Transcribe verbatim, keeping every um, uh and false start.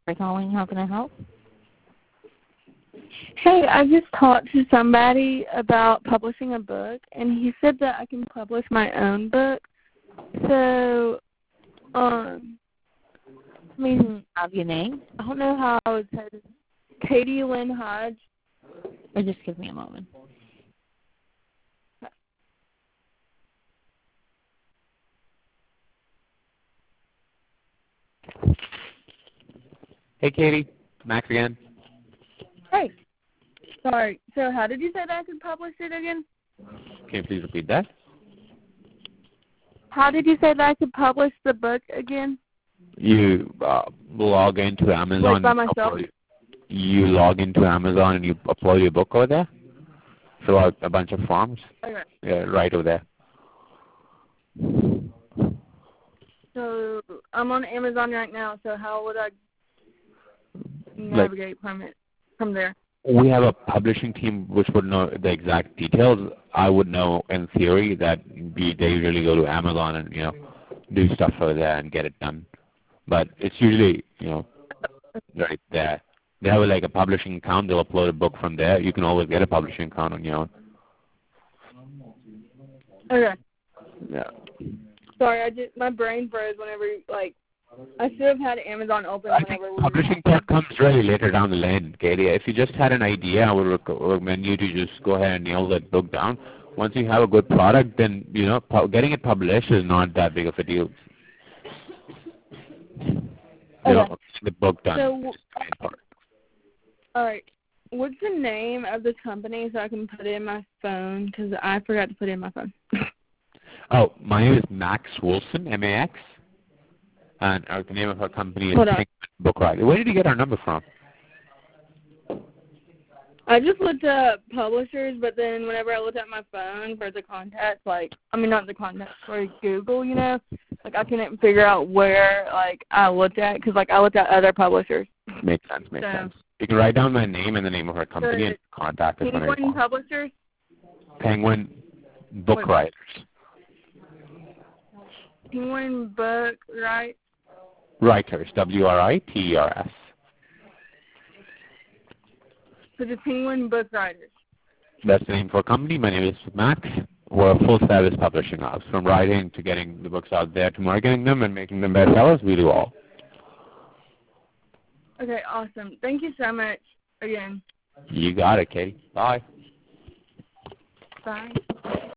for calling. How can I help? Hey, I just talked to somebody about publishing a book, and he said that I can publish my own book. So, um, I mean, Have your name? I don't know how I would say this. Katie Lynn Hodge. Or just give me a moment. Hey, Katie. Max again. Hey. Sorry. So how did you say that I could publish it again? Can you please repeat that? How did you say that I could publish the book again? You uh, log into Amazon. Like by myself? Upload, you log into Amazon and you upload your book over there. Fill out a bunch of forms. Okay. Yeah, right over there. So I'm on Amazon right now. So how would I navigate from it from there? We have a publishing team which would know the exact details. I would know in theory that we, they usually go to Amazon and, you know, do stuff over there and get it done. But it's usually, you know, right there. They have like a publishing account. They'll upload a book from there. You can always get a publishing account on your own. Okay. Yeah. Sorry, I just my brain froze whenever like I should have had Amazon open I whenever think we publishing part comes really later down the line, Katie. If you just had an idea, I would rec- recommend you to just go ahead and nail that book down. Once you have a good product, then, you know, pu- getting it published is not that big of a deal. You Okay. know, the book done. So, is the main part. all right. What's the name of the company so I can put it in my phone? Because I forgot to put it in my phone. Oh, my name is Max Wilson, M A X. And uh, the name of our company is Hold on. Penguin Book Writer. Where did you get our number from? I just looked up publishers, but then whenever I looked at my phone for the contacts, like, I mean, not the contacts, for Google, you know, like, I couldn't figure out where, like, I looked at, because, like, I looked at other publishers. Makes sense, makes So, sense. You can write down my name and the name of our company and contact us whenever you Penguin want. Publishers? Penguin Book Wait. Writers. Penguin Book, right? Writers, W R I T E R S. So the Penguin Book Writers. That's the name for our company. My name is Max. We're a full-service publishing house. From writing to getting the books out there to marketing them and making them bestsellers, we do all. Okay, awesome. Thank you so much again. You got it, Katie. Bye. Bye.